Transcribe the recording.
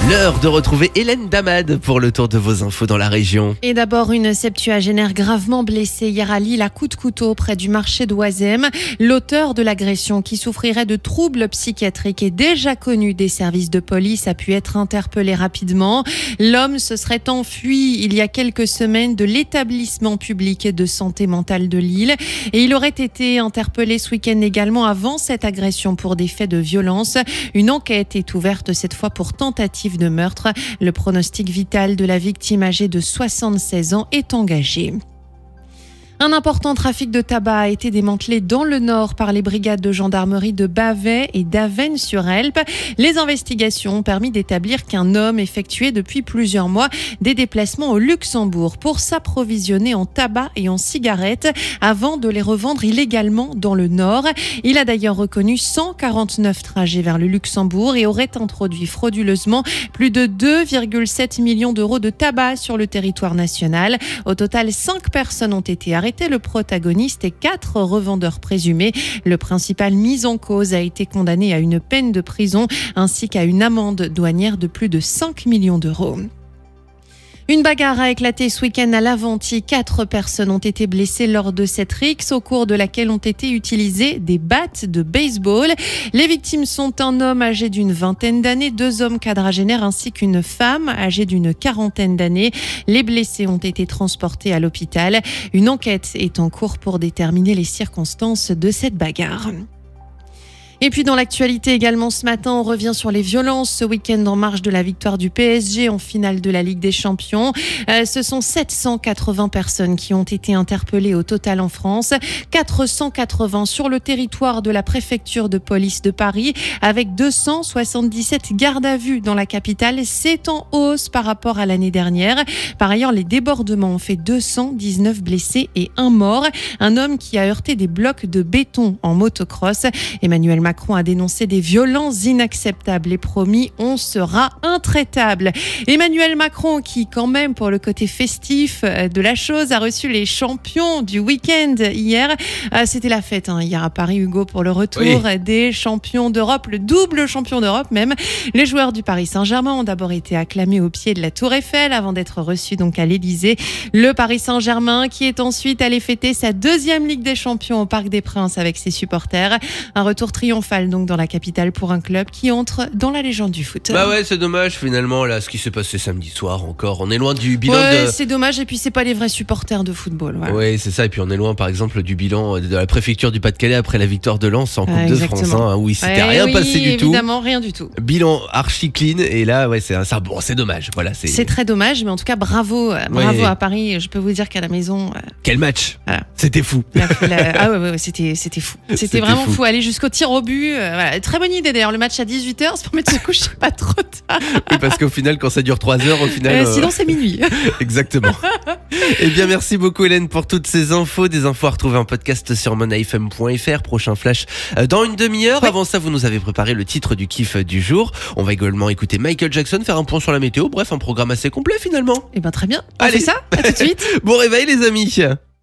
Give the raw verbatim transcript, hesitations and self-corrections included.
L'heure de retrouver Hélène Damad pour le tour de vos infos dans la région. Et d'abord, une septuagénaire gravement blessée hier à Lille à coups de couteau près du marché d'Oisem. L'auteur de l'agression, qui souffrirait de troubles psychiatriques et déjà connu des services de police, a pu être interpellé rapidement. L'homme se serait enfui il y a quelques semaines de l'établissement public de santé mentale de Lille. Et il aurait été interpellé ce week-end également avant cette agression pour des faits de violence. Une enquête est ouverte cette fois pour tentative de meurtre. Le pronostic vital de la victime âgée de soixante-seize ans est engagé. Un important trafic de tabac a été démantelé dans le Nord par les brigades de gendarmerie de Bavay et d'Avesnes-sur-Helpe. Les investigations ont permis d'établir qu'un homme effectuait depuis plusieurs mois des déplacements au Luxembourg pour s'approvisionner en tabac et en cigarettes avant de les revendre illégalement dans le Nord. Il a d'ailleurs reconnu cent quarante-neuf trajets vers le Luxembourg et aurait introduit frauduleusement plus de deux virgule sept millions d'euros de tabac sur le territoire national. Au total, cinq personnes ont été arrêtées. Le protagoniste et quatre revendeurs présumés. Le principal mis en cause a été condamné à une peine de prison ainsi qu'à une amende douanière de plus de cinq millions d'euros. Une bagarre a éclaté ce week-end à Laventie. Quatre personnes ont été blessées lors de cette rixe au cours de laquelle ont été utilisées des battes de baseball. Les victimes sont un homme âgé d'une vingtaine d'années, deux hommes quadragénaires ainsi qu'une femme âgée d'une quarantaine d'années. Les blessés ont été transportés à l'hôpital. Une enquête est en cours pour déterminer les circonstances de cette bagarre. Et puis dans l'actualité également ce matin, on revient sur les violences ce week-end en marge de la victoire du P S G en finale de la Ligue des Champions. Euh, ce sont sept cent quatre-vingts personnes qui ont été interpellées au total en France, quatre cent quatre-vingts sur le territoire de la préfecture de police de Paris, avec deux cent soixante-dix-sept gardes à vue dans la capitale. C'est en hausse par rapport à l'année dernière. Par ailleurs, les débordements ont fait deux cent dix-neuf blessés et un mort. Un homme qui a heurté des blocs de béton en motocross. Emmanuel Macron a dénoncé des violences inacceptables et promis on sera intraitable. Emmanuel Macron qui quand même pour le côté festif de la chose a reçu les champions du week-end hier. C'était la fête hein, hier à Paris, Hugo, pour le retour oui. des champions d'Europe, le double champion d'Europe même. Les joueurs du Paris Saint-Germain ont d'abord été acclamés au pied de la Tour Eiffel avant d'être reçus donc à l'Élysée. Le Paris Saint-Germain qui est ensuite allé fêter sa deuxième Ligue des Champions au Parc des Princes avec ses supporters. Un retour triomphal donc dans la capitale pour un club qui entre dans la légende du foot. Bah ouais, c'est dommage finalement là ce qui s'est passé samedi soir encore. On est loin du bilan ouais, de... c'est dommage et puis c'est pas les vrais supporters de football. Voilà. Oui, c'est ça et puis on est loin par exemple du bilan de la préfecture du Pas-de-Calais après la victoire de Lens en Coupe ah, de France hein, où il s'était ouais, rien oui, passé du tout. Évidemment, rien du tout. Bilan archi clean et là ouais c'est ça bon, c'est dommage. Voilà, c'est C'est très dommage mais en tout cas bravo bravo ouais. à Paris, je peux vous dire qu'à la maison euh... Quel match. Voilà. C'était fou. La, la... ah ouais, ouais, ouais c'était c'était fou. C'était, c'était vraiment fou. fou aller jusqu'au tir au but euh, voilà. Très bonne idée d'ailleurs, le match à dix-huit heures, c'est pour mettre se coucher pas trop tard. Oui, parce qu'au final, quand ça dure trois heures, au final. Euh, sinon, c'est minuit. Exactement. Eh bien, merci beaucoup, Hélène, pour toutes ces infos. Des infos à retrouver en podcast sur monafm point f r. Prochain flash dans une demi-heure. Oui. Avant ça, vous nous avez préparé le titre du kiff du jour. On va également écouter Michael Jackson, faire un point sur la météo. Bref, un programme assez complet finalement. Eh bien, très bien. On Allez. fait ça. À tout de suite. Bon réveil, les amis.